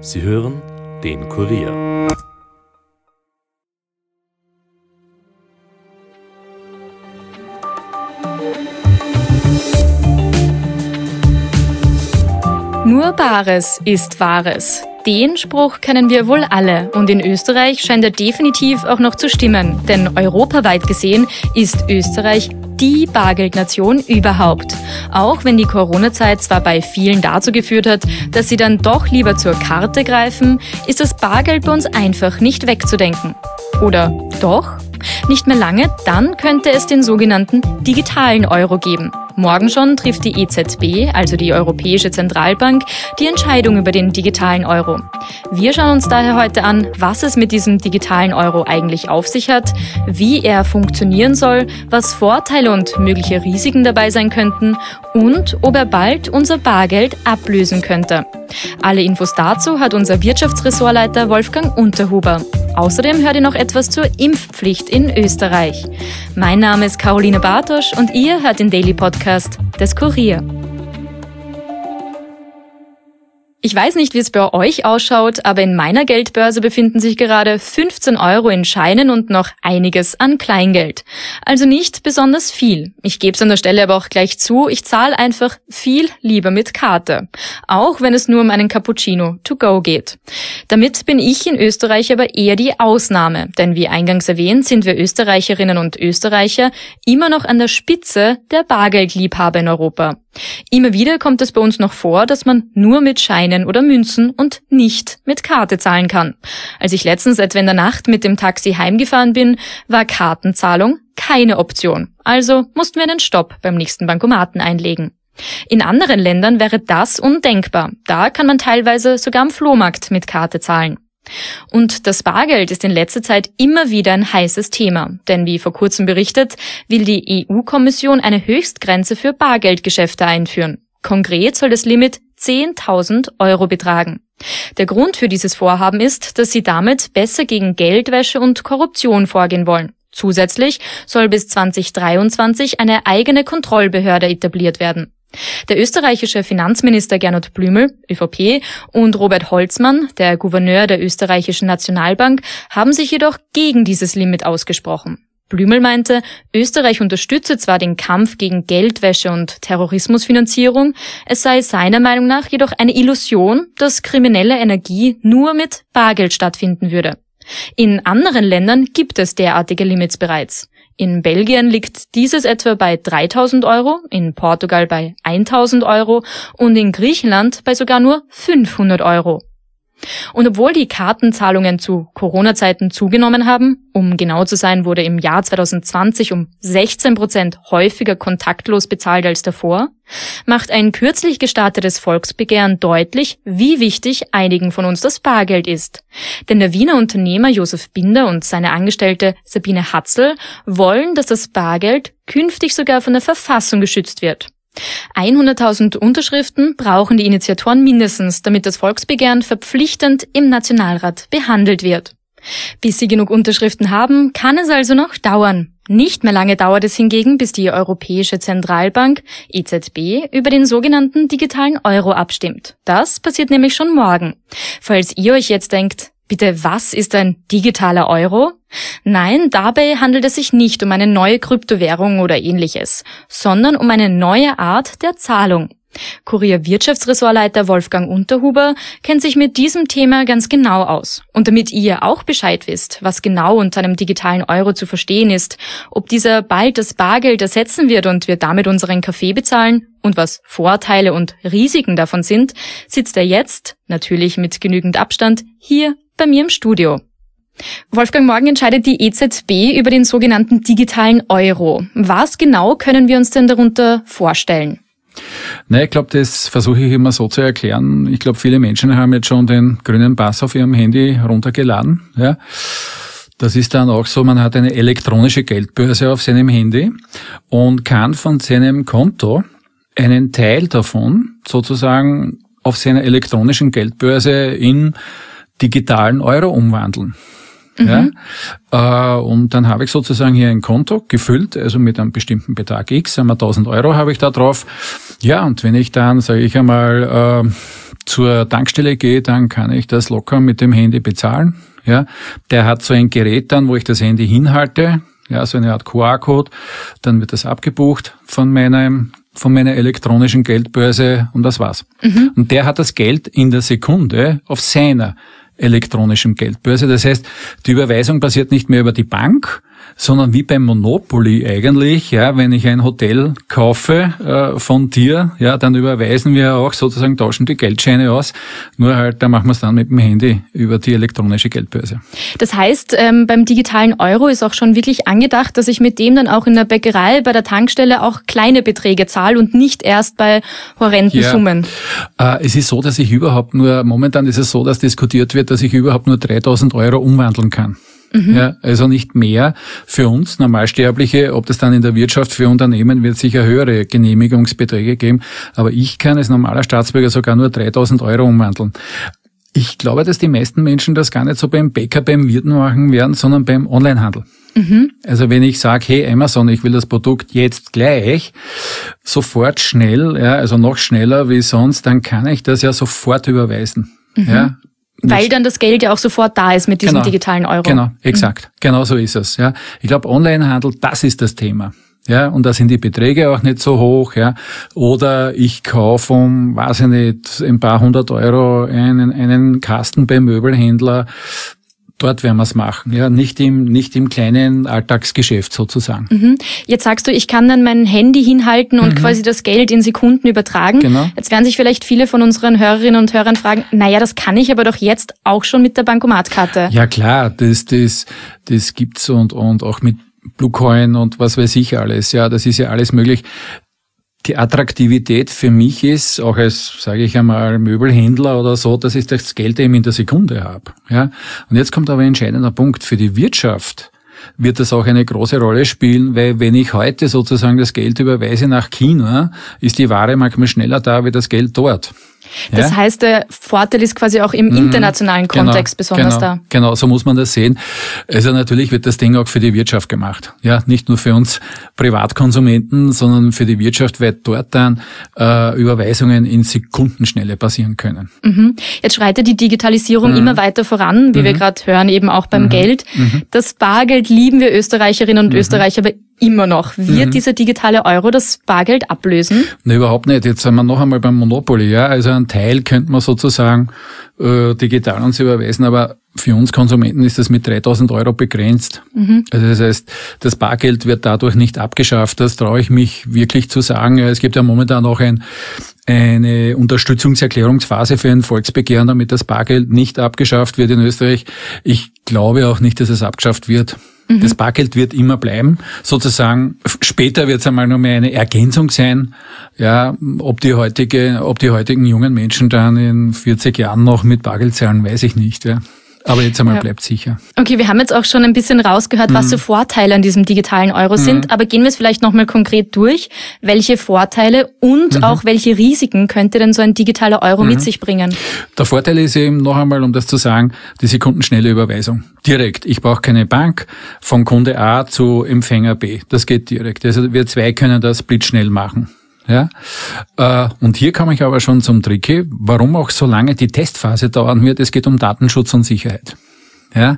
Sie hören den Kurier. Nur Bares ist Wahres. Den Spruch kennen wir wohl alle und in Österreich scheint er definitiv auch noch zu stimmen, denn europaweit gesehen ist Österreich die Bargeldnation überhaupt. Auch wenn die Corona-Zeit zwar bei vielen dazu geführt hat, dass sie dann doch lieber zur Karte greifen, ist das Bargeld bei uns einfach nicht wegzudenken. Oder doch? Nicht mehr lange, dann könnte es den sogenannten digitalen Euro geben. Morgen schon trifft die EZB, also die Europäische Zentralbank, die Entscheidung über den digitalen Euro. Wir schauen uns daher heute an, was es mit diesem digitalen Euro eigentlich auf sich hat, wie er funktionieren soll, was Vorteile und mögliche Risiken dabei sein könnten und ob er bald unser Bargeld ablösen könnte. Alle Infos dazu hat unser Wirtschaftsressortleiter Wolfgang Unterhuber. Außerdem hört ihr noch etwas zur Impfpflicht in Österreich. Mein Name ist Caroline Bartosch und ihr hört den Daily Podcast des Kurier. Ich weiß nicht, wie es bei euch ausschaut, aber in meiner Geldbörse befinden sich gerade 15 Euro in Scheinen und noch einiges an Kleingeld. Also nicht besonders viel. Ich gebe es an der Stelle aber auch gleich zu, ich zahle einfach viel lieber mit Karte. Auch wenn es nur um einen Cappuccino to go geht. Damit bin ich in Österreich aber eher die Ausnahme, denn wie eingangs erwähnt, sind wir Österreicherinnen und Österreicher immer noch an der Spitze der Bargeldliebhaber in Europa. Immer wieder kommt es bei uns noch vor, dass man nur mit Scheinen oder Münzen und nicht mit Karte zahlen kann. Als ich letztens etwa in der Nacht mit dem Taxi heimgefahren bin, war Kartenzahlung keine Option. Also mussten wir einen Stopp beim nächsten Bankomaten einlegen. In anderen Ländern wäre das undenkbar. Da kann man teilweise sogar am Flohmarkt mit Karte zahlen. Und das Bargeld ist in letzter Zeit immer wieder ein heißes Thema, denn wie vor kurzem berichtet, will die EU-Kommission eine Höchstgrenze für Bargeldgeschäfte einführen. Konkret soll das Limit 10.000 Euro betragen. Der Grund für dieses Vorhaben ist, dass sie damit besser gegen Geldwäsche und Korruption vorgehen wollen. Zusätzlich soll bis 2023 eine eigene Kontrollbehörde etabliert werden. Der österreichische Finanzminister Gernot Blümel, ÖVP, und Robert Holzmann, der Gouverneur der österreichischen Nationalbank, haben sich jedoch gegen dieses Limit ausgesprochen. Blümel meinte, Österreich unterstütze zwar den Kampf gegen Geldwäsche und Terrorismusfinanzierung, es sei seiner Meinung nach jedoch eine Illusion, dass kriminelle Energie nur mit Bargeld stattfinden würde. In anderen Ländern gibt es derartige Limits bereits. In Belgien liegt dieses etwa bei 3.000 Euro, in Portugal bei 1.000 Euro und in Griechenland bei sogar nur 500 Euro. Und obwohl die Kartenzahlungen zu Corona-Zeiten zugenommen haben, um genau zu sein, wurde im Jahr 2020 um 16% häufiger kontaktlos bezahlt als davor, macht ein kürzlich gestartetes Volksbegehren deutlich, wie wichtig einigen von uns das Bargeld ist. Denn der Wiener Unternehmer Josef Binder und seine Angestellte Sabine Hatzl wollen, dass das Bargeld künftig sogar von der Verfassung geschützt wird. 100.000 Unterschriften brauchen die Initiatoren mindestens, damit das Volksbegehren verpflichtend im Nationalrat behandelt wird. Bis sie genug Unterschriften haben, kann es also noch dauern. Nicht mehr lange dauert es hingegen, bis die Europäische Zentralbank, EZB, über den sogenannten digitalen Euro abstimmt. Das passiert nämlich schon morgen. Falls ihr euch jetzt denkt, bitte, was ist ein digitaler Euro? Nein, dabei handelt es sich nicht um eine neue Kryptowährung oder ähnliches, sondern um eine neue Art der Zahlung. Kurier-Wirtschaftsressortleiter Wolfgang Unterhuber kennt sich mit diesem Thema ganz genau aus. Und damit ihr auch Bescheid wisst, was genau unter einem digitalen Euro zu verstehen ist, ob dieser bald das Bargeld ersetzen wird und wir damit unseren Kaffee bezahlen und was Vorteile und Risiken davon sind, sitzt er jetzt, natürlich mit genügend Abstand, hier bei mir im Studio. Wolfgang, morgen entscheidet die EZB über den sogenannten digitalen Euro. Was genau können wir uns denn darunter vorstellen? Ich glaube, das versuche ich immer so zu erklären. Ich glaube, viele Menschen haben jetzt schon den grünen Pass auf ihrem Handy runtergeladen. Ja. Das ist dann auch so, man hat eine elektronische Geldbörse auf seinem Handy und kann von seinem Konto einen Teil davon sozusagen auf seiner elektronischen Geldbörse in digitalen Euro umwandeln. Ja, und dann habe ich sozusagen hier ein Konto gefüllt, also mit einem bestimmten Betrag X, einmal 1.000 Euro habe ich da drauf. Ja, und wenn ich dann, sage ich einmal, zur Tankstelle gehe, dann kann ich das locker mit dem Handy bezahlen. Ja, der hat so ein Gerät dann, wo ich das Handy hinhalte, ja, so eine Art QR-Code, dann wird das abgebucht von meiner elektronischen Geldbörse und das war's. Und der hat das Geld in der Sekunde auf seiner elektronischen Geldbörse. Das heißt, die Überweisung passiert nicht mehr über die Bank, sondern wie beim Monopoly eigentlich, ja, wenn ich ein Hotel kaufe von dir, ja, dann überweisen wir auch sozusagen, tauschen die Geldscheine aus, nur halt, da machen wir es dann mit dem Handy über die elektronische Geldbörse. Das heißt, beim digitalen Euro ist auch schon wirklich angedacht, dass ich mit dem dann auch in der Bäckerei, bei der Tankstelle auch kleine Beträge zahle und nicht erst bei horrenden Summen. Es ist so, dass ich momentan ist es so, dass diskutiert wird, dass ich überhaupt nur 3.000 Euro umwandeln kann. Ja, also nicht mehr für uns Normalsterbliche. Ob das dann in der Wirtschaft für Unternehmen wird sicher höhere Genehmigungsbeträge geben. Aber ich kann als normaler Staatsbürger sogar nur 3.000 Euro umwandeln. Ich glaube, dass die meisten Menschen das gar nicht so beim Bäcker, beim Wirten machen werden, sondern beim Onlinehandel. Also wenn ich sage, hey Amazon, ich will das Produkt jetzt gleich, sofort schnell, ja, also noch schneller wie sonst, dann kann ich das ja sofort überweisen. Ja. Weil dann das Geld ja auch sofort da ist mit diesem digitalen Euro. Genau, exakt. Genau so ist es. Ja, ich glaube, Onlinehandel, das ist das Thema. Ja, und da sind die Beträge auch nicht so hoch. Ja, oder ich kaufe weiß ich nicht, ein paar 100 Euro einen Kasten beim Möbelhändler. Dort werden wir es machen, ja, nicht im kleinen Alltagsgeschäft sozusagen. Jetzt sagst du, ich kann dann mein Handy hinhalten und quasi das Geld in Sekunden übertragen. Genau. Jetzt werden sich vielleicht viele von unseren Hörerinnen und Hörern fragen, naja, das kann ich aber doch jetzt auch schon mit der Bankomatkarte. Ja klar, das gibt's und auch mit Bluecoin und was weiß ich alles, ja, das ist ja alles möglich. Die Attraktivität für mich ist, auch als, sage ich einmal, Möbelhändler oder so, dass ich das Geld eben in der Sekunde habe. Ja? Und jetzt kommt aber ein entscheidender Punkt. Für die Wirtschaft wird das auch eine große Rolle spielen, weil wenn ich heute sozusagen das Geld überweise nach China, ist die Ware manchmal schneller da wie das Geld dort. Das heißt, der Vorteil ist quasi auch im internationalen Kontext besonders da. Genau, so muss man das sehen. Also natürlich wird das Ding auch für die Wirtschaft gemacht. Ja, nicht nur für uns Privatkonsumenten, sondern für die Wirtschaft, weil dort dann Überweisungen in Sekundenschnelle passieren können. Jetzt schreitet die Digitalisierung immer weiter voran, wie wir gerade hören, eben auch beim Geld. Das Bargeld lieben wir Österreicherinnen und Österreicher aber immer noch. Wird dieser digitale Euro das Bargeld ablösen? Ne, überhaupt nicht. Jetzt sind wir noch einmal beim Monopoly. Ja, also einen Teil könnte man sozusagen digital uns überweisen, aber für uns Konsumenten ist das mit 3.000 Euro begrenzt. Also das heißt, das Bargeld wird dadurch nicht abgeschafft. Das traue ich mich wirklich zu sagen. Es gibt ja momentan auch eine Unterstützungserklärungsphase für ein Volksbegehren, damit das Bargeld nicht abgeschafft wird in Österreich. Ich glaube auch nicht, dass es abgeschafft wird. Das Bargeld wird immer bleiben. Sozusagen, später wird es einmal nur mehr eine Ergänzung sein. Ja, ob die heutigen jungen Menschen dann in 40 Jahren noch mit Bargeld zahlen, weiß ich nicht. Ja. Aber jetzt einmal bleibt sicher. Okay, wir haben jetzt auch schon ein bisschen rausgehört, was so Vorteile an diesem digitalen Euro sind. Aber gehen wir es vielleicht nochmal konkret durch. Welche Vorteile und auch welche Risiken könnte denn so ein digitaler Euro mit sich bringen? Der Vorteil ist eben noch einmal, um das zu sagen, die sekundenschnelle Überweisung. Direkt. Ich brauche keine Bank von Kunde A zu Empfänger B. Das geht direkt. Also wir zwei können das blitzschnell machen. Ja, und hier komme ich aber schon zum Tricky, warum auch so lange die Testphase dauern wird. Es geht um Datenschutz und Sicherheit. Ja,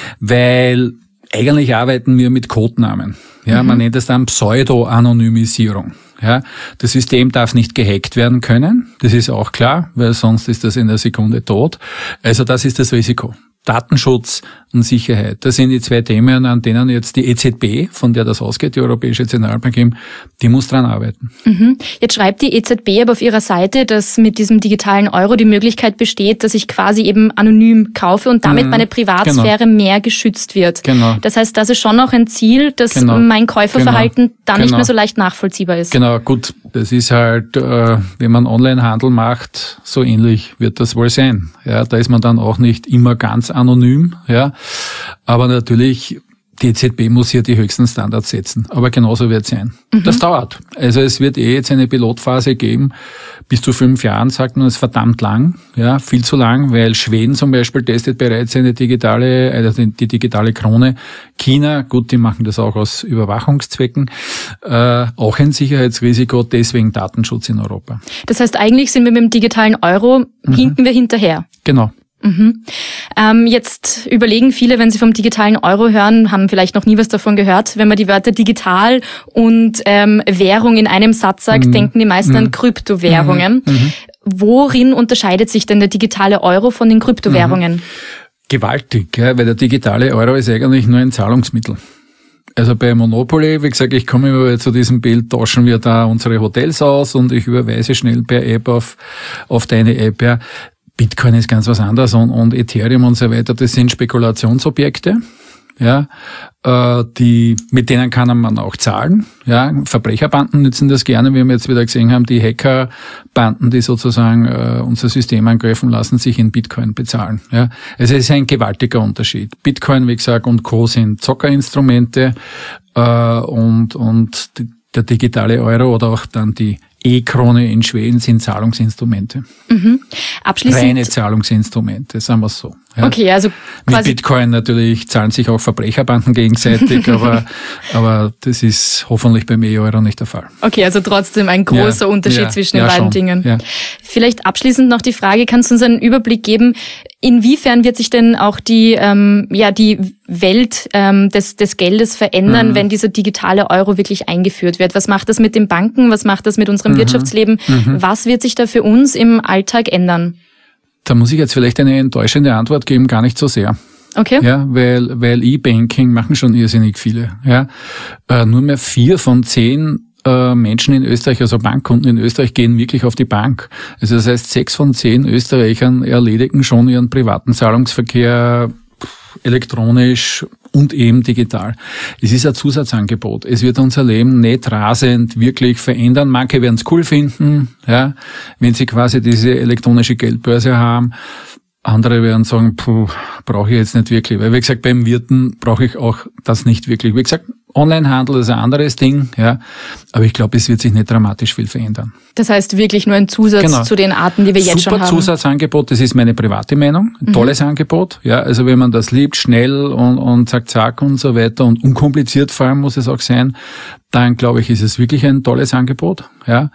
weil eigentlich arbeiten wir mit Codenamen. Ja, man nennt das dann Pseudo-Anonymisierung. Ja, das System darf nicht gehackt werden können. Das ist auch klar, weil sonst ist das in der Sekunde tot. Also das ist das Risiko. Datenschutz und Sicherheit. Das sind die zwei Themen, an denen jetzt die EZB, von der das ausgeht, die Europäische Zentralbank, die muss dran arbeiten. Jetzt schreibt die EZB aber auf ihrer Seite, dass mit diesem digitalen Euro die Möglichkeit besteht, dass ich quasi eben anonym kaufe und damit meine Privatsphäre mehr geschützt wird. Genau. Das heißt, das ist schon auch ein Ziel, dass mein Käuferverhalten dann nicht mehr so leicht nachvollziehbar ist. Genau, gut. Das ist halt, wenn man Onlinehandel macht, so ähnlich wird das wohl sein. Ja, da ist man dann auch nicht immer ganz anonym, ja. Aber natürlich, Die EZB muss hier die höchsten Standards setzen, aber genauso wird es sein. Das dauert. Also es wird jetzt eine Pilotphase geben, bis zu 5 Jahren, sagt man, ist verdammt lang, ja, viel zu lang, weil Schweden zum Beispiel testet bereits die digitale Krone. China, gut, die machen das auch aus Überwachungszwecken, auch ein Sicherheitsrisiko, deswegen Datenschutz in Europa. Das heißt, eigentlich sind wir mit dem digitalen Euro, hinken wir hinterher. Genau. Jetzt überlegen viele, wenn sie vom digitalen Euro hören, haben vielleicht noch nie was davon gehört. Wenn man die Wörter digital und Währung in einem Satz sagt, denken die meisten an Kryptowährungen. Worin unterscheidet sich denn der digitale Euro von den Kryptowährungen? Gewaltig, ja, weil der digitale Euro ist eigentlich nur ein Zahlungsmittel. Also bei Monopoly, wie gesagt, ich komme immer zu diesem Bild, tauschen wir da unsere Hotels aus und ich überweise schnell per App auf deine App, ja. Bitcoin ist ganz was anderes und Ethereum und so weiter, das sind Spekulationsobjekte, ja, mit denen kann man auch zahlen, ja. Verbrecherbanden nutzen das gerne, wie wir jetzt wieder gesehen haben, die Hackerbanden, die sozusagen unser System angreifen lassen, sich in Bitcoin bezahlen, ja. Also es ist ein gewaltiger Unterschied. Bitcoin, wie gesagt, und Co. sind Zockerinstrumente und der digitale Euro oder auch dann die E-Krone in Schweden sind Zahlungsinstrumente. Abschließend. Reine Zahlungsinstrumente, sagen wir es so. Ja. Okay, also quasi mit Bitcoin natürlich zahlen sich auch Verbrecherbanden gegenseitig, aber das ist hoffentlich beim E-Euro nicht der Fall. Okay, also trotzdem ein großer Unterschied zwischen den beiden Dingen. Ja. Vielleicht abschließend noch die Frage, kannst du uns einen Überblick geben, inwiefern wird sich denn auch die Welt des Geldes verändern, wenn dieser digitale Euro wirklich eingeführt wird? Was macht das mit den Banken? Was macht das mit unserem Wirtschaftsleben? Was wird sich da für uns im Alltag ändern? Da muss ich jetzt vielleicht eine enttäuschende Antwort geben, gar nicht so sehr. Okay. Ja, weil E-Banking machen schon irrsinnig viele. Ja, nur mehr 4 von 10 Menschen in Österreich, also Bankkunden in Österreich, gehen wirklich auf die Bank. Also das heißt, 6 von 10 Österreichern erledigen schon ihren privaten Zahlungsverkehr elektronisch und eben digital. Es ist ein Zusatzangebot. Es wird unser Leben nicht rasend wirklich verändern. Manche werden es cool finden, ja, wenn sie quasi diese elektronische Geldbörse haben. Andere werden sagen, brauche ich jetzt nicht wirklich. Weil, wie gesagt, beim Wirten brauche ich auch das nicht wirklich. Wie gesagt, Onlinehandel ist ein anderes Ding, ja. Aber ich glaube, es wird sich nicht dramatisch viel verändern. Das heißt wirklich nur ein Zusatz zu den Arten, die wir jetzt schon haben. Super Zusatzangebot, das ist meine private Meinung. Ein tolles Angebot, ja. Also wenn man das liebt, schnell und zack und so weiter und unkompliziert vor allem muss es auch sein, dann glaube ich, ist es wirklich ein tolles Angebot, ja.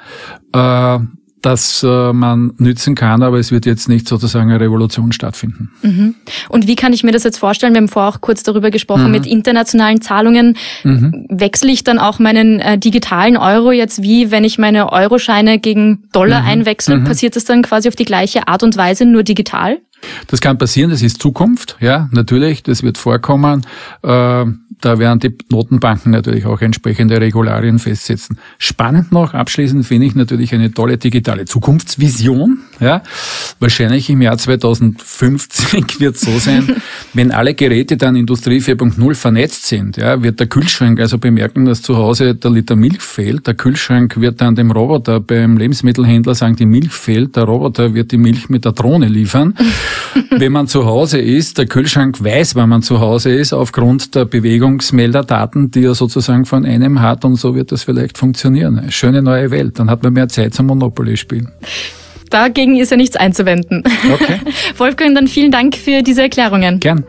Das man nützen kann, aber es wird jetzt nicht sozusagen eine Revolution stattfinden. Und wie kann ich mir das jetzt vorstellen? Wir haben vorher auch kurz darüber gesprochen, mit internationalen Zahlungen. Wechsle ich dann auch meinen digitalen Euro jetzt, wie wenn ich meine Euroscheine gegen Dollar einwechsel? Passiert das dann quasi auf die gleiche Art und Weise, nur digital? Das kann passieren, das ist Zukunft, ja, natürlich, das wird vorkommen. Da werden die Notenbanken natürlich auch entsprechende Regularien festsetzen. Spannend noch, abschließend finde ich natürlich eine tolle digitale Zukunftsvision, ja. Wahrscheinlich im Jahr 2050 wird es so sein, wenn alle Geräte dann Industrie 4.0 vernetzt sind, ja, wird der Kühlschrank also bemerken, dass zu Hause der Liter Milch fehlt. Der Kühlschrank wird dann dem Roboter beim Lebensmittelhändler sagen, die Milch fehlt. Der Roboter wird die Milch mit der Drohne liefern. Wenn man zu Hause ist, der Kühlschrank weiß, wann man zu Hause ist, aufgrund der Bewegungsmelderdaten, die er sozusagen von einem hat, und so wird das vielleicht funktionieren. Eine schöne neue Welt. Dann hat man mehr Zeit zum Monopoly spielen. Dagegen ist ja nichts einzuwenden. Okay. Wolfgang, dann vielen Dank für diese Erklärungen. Gern.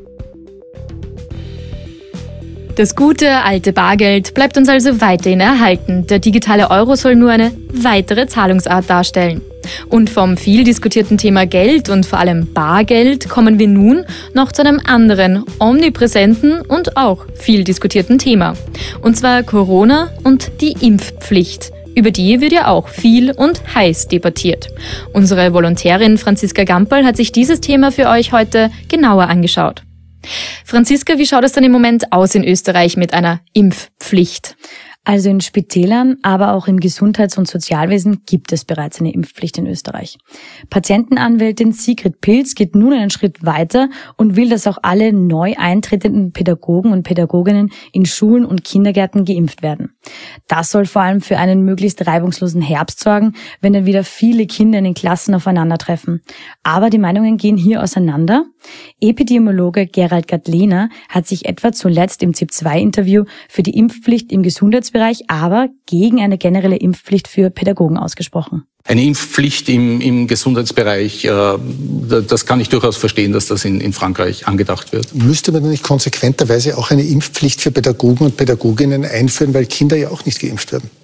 Das gute alte Bargeld bleibt uns also weiterhin erhalten. Der digitale Euro soll nur eine weitere Zahlungsart darstellen. Und vom viel diskutierten Thema Geld und vor allem Bargeld kommen wir nun noch zu einem anderen, omnipräsenten und auch viel diskutierten Thema. Und zwar Corona und die Impfpflicht. Über die wird ja auch viel und heiß debattiert. Unsere Volontärin Franziska Gamperl hat sich dieses Thema für euch heute genauer angeschaut. Franziska, wie schaut es denn im Moment aus in Österreich mit einer Impfpflicht? Also in Spitälern, aber auch im Gesundheits- und Sozialwesen gibt es bereits eine Impfpflicht in Österreich. Patientenanwältin Sigrid Pilz geht nun einen Schritt weiter und will, dass auch alle neu eintretenden Pädagogen und Pädagoginnen in Schulen und Kindergärten geimpft werden. Das soll vor allem für einen möglichst reibungslosen Herbst sorgen, wenn dann wieder viele Kinder in den Klassen aufeinandertreffen. Aber die Meinungen gehen hier auseinander. Epidemiologe Gerald Gadlener hat sich etwa zuletzt im ZIP-2-Interview für die Impfpflicht im Gesundheitsbereich, aber gegen eine generelle Impfpflicht für Pädagogen ausgesprochen. Eine Impfpflicht im Gesundheitsbereich, das kann ich durchaus verstehen, dass das in Frankreich angedacht wird. Müsste man nicht konsequenterweise auch eine Impfpflicht für Pädagogen und Pädagoginnen einführen, weil Kinder ja auch nicht geimpft werden?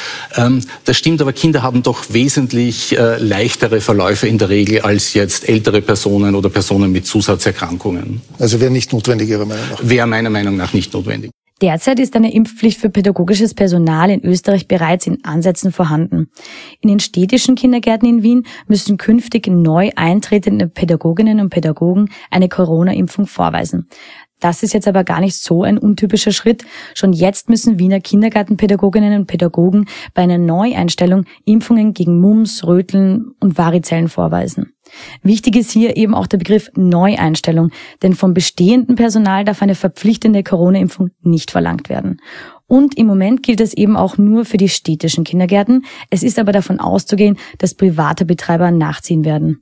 Das stimmt, aber Kinder haben doch wesentlich leichtere Verläufe in der Regel als jetzt ältere Personen oder Personen mit Zusatzerkrankungen. Also wäre nicht notwendig Ihrer Meinung nach? Wäre meiner Meinung nach nicht notwendig. Derzeit ist eine Impfpflicht für pädagogisches Personal in Österreich bereits in Ansätzen vorhanden. In den städtischen Kindergärten in Wien müssen künftig neu eintretende Pädagoginnen und Pädagogen eine Corona-Impfung vorweisen. Das ist jetzt aber gar nicht so ein untypischer Schritt. Schon jetzt müssen Wiener Kindergartenpädagoginnen und Pädagogen bei einer Neueinstellung Impfungen gegen Mumps, Röteln und Varizellen vorweisen. Wichtig ist hier eben auch der Begriff Neueinstellung, denn vom bestehenden Personal darf eine verpflichtende Corona-Impfung nicht verlangt werden. Und im Moment gilt es eben auch nur für die städtischen Kindergärten. Es ist aber davon auszugehen, dass private Betreiber nachziehen werden.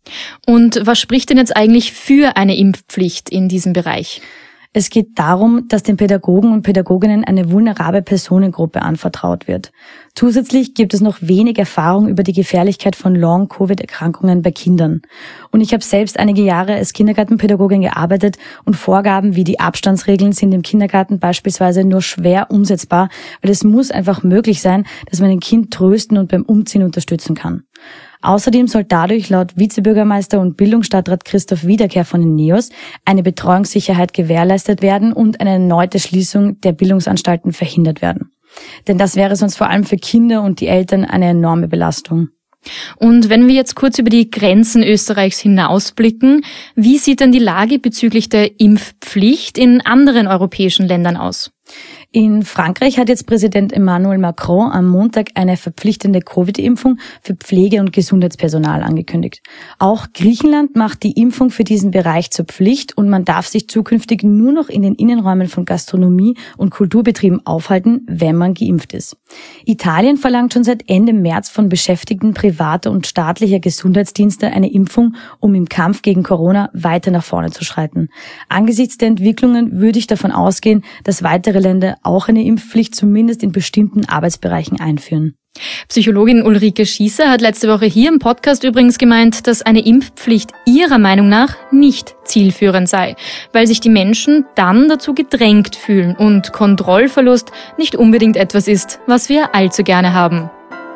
Und was spricht denn jetzt eigentlich für eine Impfpflicht in diesem Bereich? Es geht darum, dass den Pädagogen und Pädagoginnen eine vulnerable Personengruppe anvertraut wird. Zusätzlich gibt es noch wenig Erfahrung über die Gefährlichkeit von Long-Covid-Erkrankungen bei Kindern. Und ich habe selbst einige Jahre als Kindergartenpädagogin gearbeitet und Vorgaben wie die Abstandsregeln sind im Kindergarten beispielsweise nur schwer umsetzbar, weil es muss einfach möglich sein, dass man ein Kind trösten und beim Umziehen unterstützen kann. Außerdem soll dadurch laut Vizebürgermeister und Bildungsstadtrat Christoph Wiederkehr von den NEOS eine Betreuungssicherheit gewährleistet werden und eine erneute Schließung der Bildungsanstalten verhindert werden. Denn das wäre sonst vor allem für Kinder und die Eltern eine enorme Belastung. Und wenn wir jetzt kurz über die Grenzen Österreichs hinausblicken, wie sieht denn die Lage bezüglich der Impfpflicht in anderen europäischen Ländern aus? In Frankreich hat jetzt Präsident Emmanuel Macron am Montag eine verpflichtende Covid-Impfung für Pflege- und Gesundheitspersonal angekündigt. Auch Griechenland macht die Impfung für diesen Bereich zur Pflicht und man darf sich zukünftig nur noch in den Innenräumen von Gastronomie und Kulturbetrieben aufhalten, wenn man geimpft ist. Italien verlangt schon seit Ende März von Beschäftigten privater und staatlicher Gesundheitsdienste eine Impfung, um im Kampf gegen Corona weiter nach vorne zu schreiten. Angesichts der Entwicklungen würde ich davon ausgehen, dass weitere Länder auch eine Impfpflicht zumindest in bestimmten Arbeitsbereichen einführen. Psychologin Ulrike Schießer hat letzte Woche hier im Podcast übrigens gemeint, dass eine Impfpflicht ihrer Meinung nach nicht zielführend sei, weil sich die Menschen dann dazu gedrängt fühlen und Kontrollverlust nicht unbedingt etwas ist, was wir allzu gerne haben.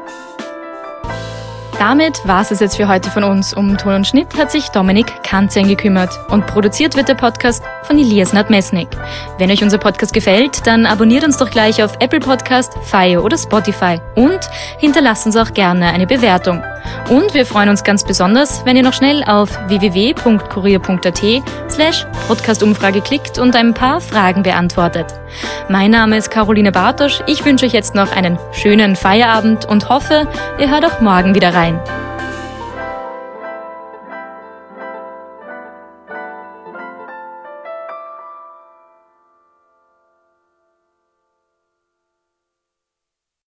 Damit war's es jetzt für heute von uns. Um Ton und Schnitt hat sich Dominik Kanzian gekümmert und produziert wird der Podcast von Elias Nadmesnik. Wenn euch unser Podcast gefällt, dann abonniert uns doch gleich auf Apple Podcast, FYO oder Spotify und hinterlasst uns auch gerne eine Bewertung. Und wir freuen uns ganz besonders, wenn ihr noch schnell auf www.kurier.at/Podcastumfrage klickt und ein paar Fragen beantwortet. Mein Name ist Caroline Bartosch. Ich wünsche euch jetzt noch einen schönen Feierabend und hoffe, ihr hört auch morgen wieder rein.